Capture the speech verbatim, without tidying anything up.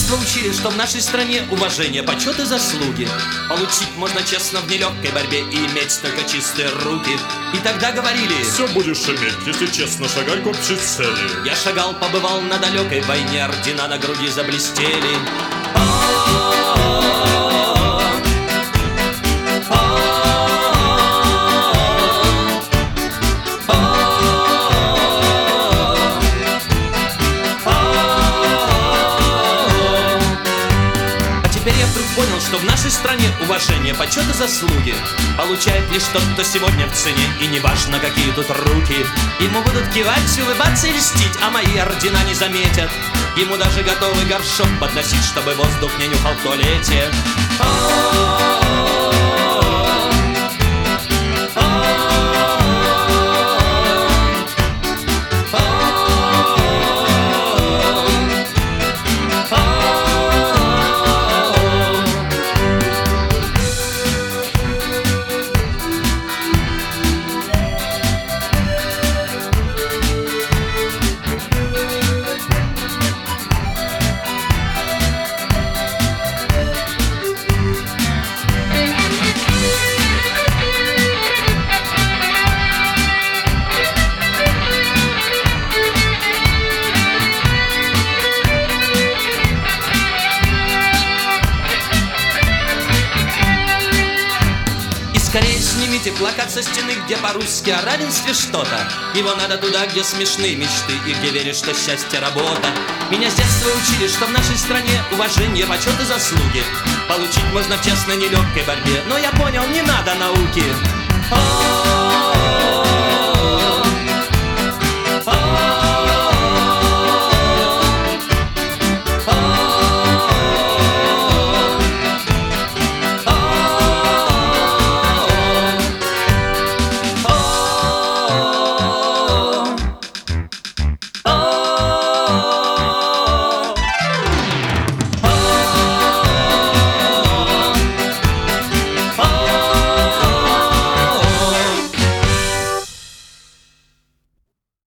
детства учили, что в нашей стране уважение, почет и заслуги получить можно честно в нелегкой борьбе и иметь только чистые руки. И тогда говорили: все будешь иметь, если честно шагать к общей цели. Я шагал, побывал на далекой войне, ордена на груди заблестели. Понял, что в нашей стране уважение, почет и заслуги получает лишь тот, кто сегодня в цене. И не важно, какие тут руки, ему будут кивать, улыбаться и льстить, а мои ордена не заметят. Ему даже готовы горшок подносить, чтобы воздух не нюхал в туалете. Скорее снимите плакат со стены, где по-русски о равенстве что-то. Его надо туда, где смешные мечты и где веришь, что счастье работа. Меня с детства учили, что в нашей стране уважение, почет и заслуги получить можно в честной нелегкой борьбе. Но я понял, не надо науки. О-о-о!